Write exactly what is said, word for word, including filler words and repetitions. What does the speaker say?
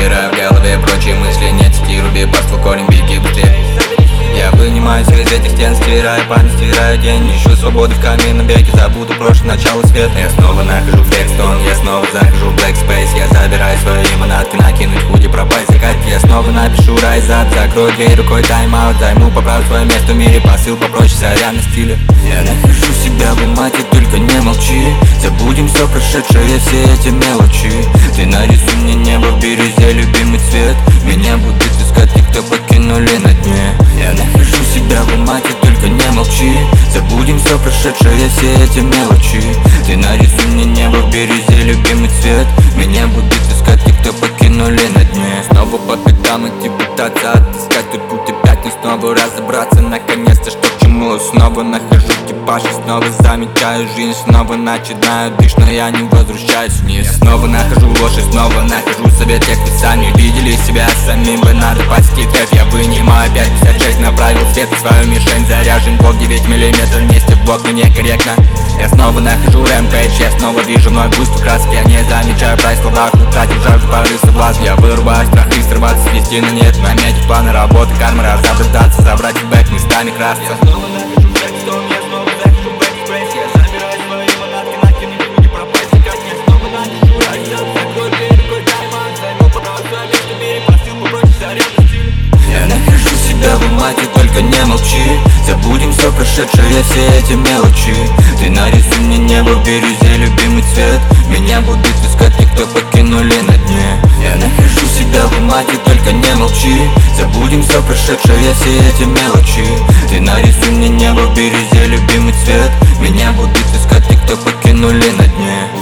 убираю в голове прочие мысли. Не цитируй бипарство, корень, беги быстрее. Я вынимаюсь из этих стен, стираю память, стираю день. Ищу свободы в каменном веке, забуду прошлое, начало света. Я снова нахожу флекстон, я снова захожу в black space. Я забираю свои манатки, накинуть худи, пропасть закатки. Я снова напишу райзап, закрою дверь рукой, тайм-аут. Займу по праву свое место в мире, посыл попроще, сорян на стиле. Я нахожу себя в умате, только не молчи. Забудем все прошедшее, все эти мелочи. Ты нарисуй мне небо в бирюзе, любимый цвет. Меня будут искать те, кто покинули на дне. Я нахожу себя в умате, только не молчи. Забудем все прошедшее, все эти мелочи. Ты нарисуй мне небо в бирюзе, любимый цвет. Меня будут искать те, кто покинули на дне. Снова по пятам идти, пытаться отыскать тут путь опять, но снова разобраться наконец-то, что к чему. Снова нахожу экипаж и снова замечаю жизнь. Снова начинаю дышь, но я не возвращаюсь вниз. Я снова нахожу ложь и снова нахожу совет тех, кто сами видели себя самим бы надо пасти тэп. Я вынимаю опять пятьдесят шесть, направил свет в свою мишень. Заряжен блок девять миллиметров вместе в блок, но некорректно. Я снова нахожу рэмпейдж, я снова вижу мной густ в краске. Я не замечаю прайс в словах, утратил жажду порыв соблазн. Я вырубаю страх и срываться, свести на нет. Наметить планы работы, кармы разобраться, забрать в бэк местами красться. Я снова нахожу флекстон, я снова захожу в black space. Я забираю свои манатки, накинуть худи, пропасть закат. Я снова напишу райзап, закрою дверь рукой, тайм-аут. Займу по праву свое место в мире, посыл попроще, сорян на стиле. Я нахожу себя в умате, только не молчи. Забудем все прошедшее, все эти мелочи. Ты нарисуй мне небо в бирюзе, любимый цвет. Меня будут искать те, кто покинули на дне. Я нахожу себя в умате, только не молчи. Забудем все прошедшее, все эти мелочи. Ты нарисуй мне небо в бирюзе, любимый цвет. Меня будут искать те, кто покинули на дне.